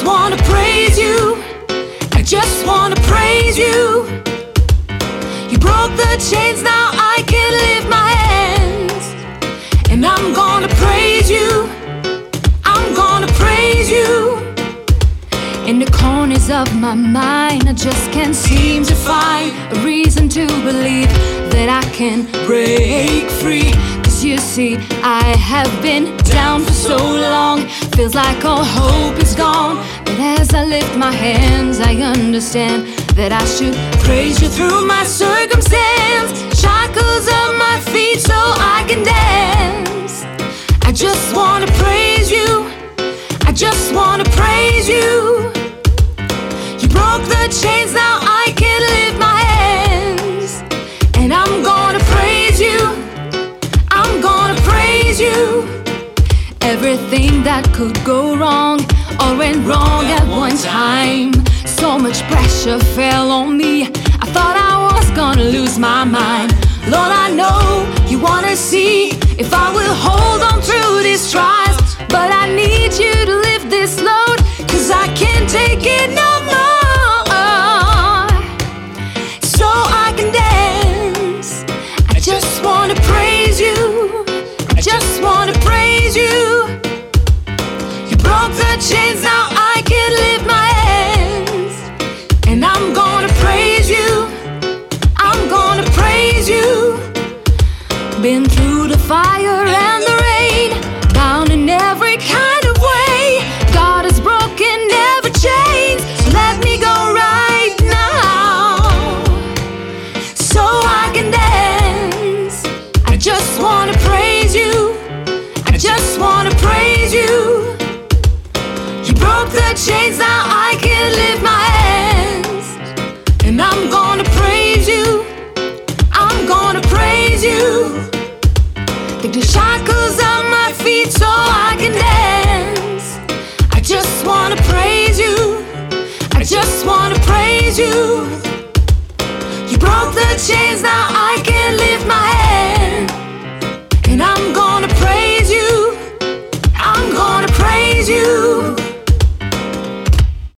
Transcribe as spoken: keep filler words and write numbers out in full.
just wanna praise you. I just wanna praise you. You broke the chains, now I can lift my hands. And I'm gonna praise you. I'm gonna praise you. In the corners of my mind, I just can't seem to find a reason to believe that I can break free. Cause you see, I have been down for so long, feels like all hope is gone. But as I lift my hands, I understand that I should praise you through my circumstance. Shackles on my feet so I can dance. I just wanna praise you. I just wanna praise you. You broke the chains, now I can lift my hands. And I'm gonna praise you. I'm gonna praise you. Everything that could go wrong all went wrong at one time. So much pressure fell on me, I thought I was gonna lose my mind. Lord, I know you wanna see if I will hold on through these trials, but I need you to lift this load, cause I can't take it no more. So I can dance. I just wanna praise you. I just wanna praise you. You broke the chains, now I can lift my hands. And I'm gonna praise you. I'm gonna praise you. Been through the fire and the rain, bound in every kind of way. God has broken every chain, so let me go right now, so I can dance. I just wanna praise you. I just wanna praise you. You broke the chains, now I can lift my hands. And I'm gonna praise you. I'm gonna praise you. Take the shackles on my feet so I can dance. I just wanna praise you. I just wanna praise you. You broke the chains, now